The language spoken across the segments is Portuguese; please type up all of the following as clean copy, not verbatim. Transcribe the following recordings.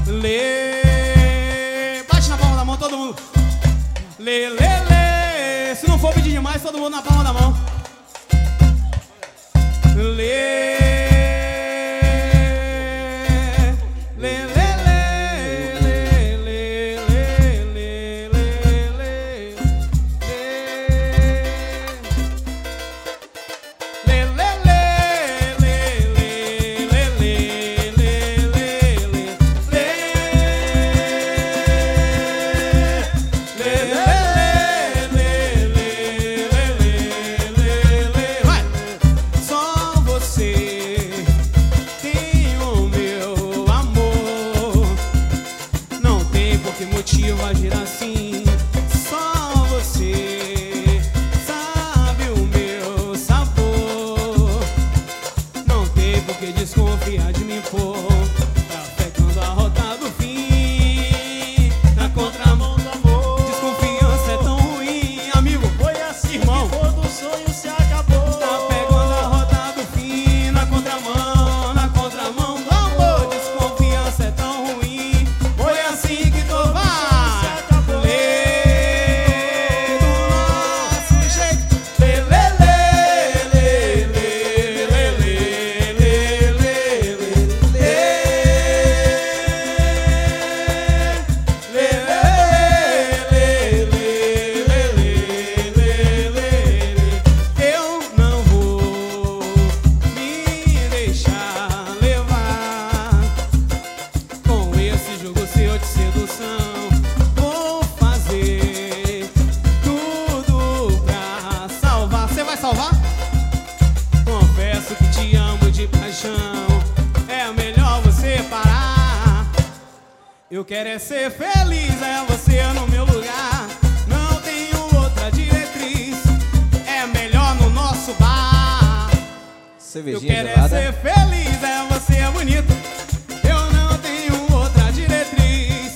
Lê. Bate na palma da mão, todo mundo. Lê, lê, lê. Se não for pedir demais, todo mundo na palma da mão. Lê. Agir assim, só você sabe o meu sabor. Não tem por que desconfiar de mim, pô. Tá pegando a rota do fim, na contramão do amor. Desconfiança é tão ruim, amigo. Foi assim, irmão, que todo sonho se acabou. tá pegando a rota do fim, na contramão do amor. Desconfiança é tão ruim. Foi assim que tô salvar? Confesso que te amo de paixão. É melhor você parar. Eu quero é ser feliz, é você no meu lugar. Não tenho outra diretriz. É melhor no nosso bar. Eu quero é ser feliz, é você bonito. Eu não tenho outra diretriz.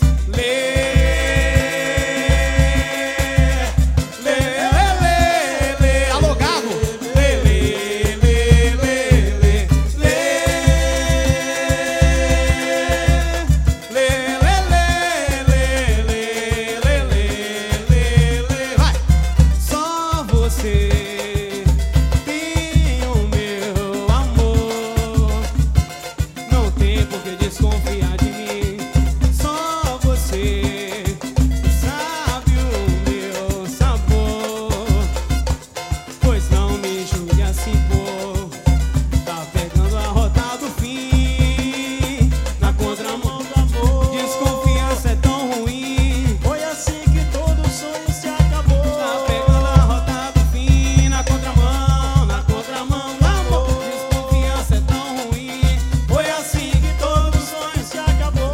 Desconfiar de mim, só você sabe o meu sabor. Pois não me julgue assim, pô. Tá pegando a rota do fim, na contramão do amor. Desconfiança é tão ruim. Foi assim que todo sonho se acabou. Tá pegando a rota do fim, na contramão do amor. Desconfiança é tão ruim. Foi assim que todo se acabou.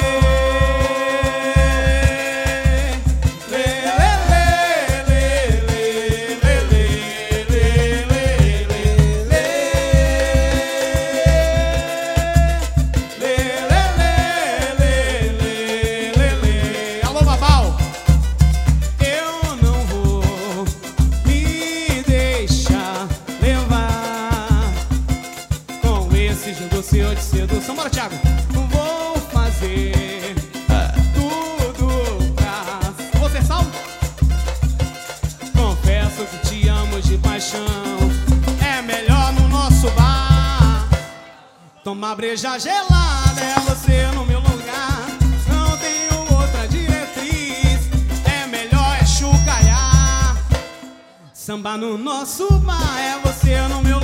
Alô, Babal, eu não vou me deixar levar com esse jogo seu de sedução. Bora, Thiago. Vou fazer tudo pra você, salve. Confesso que te amo de paixão. É melhor no nosso bar tomar breja gelada, é você no meu lugar. Não tenho outra diretriz. É melhor é chucalhar. Samba no nosso bar, é você no meu lugar.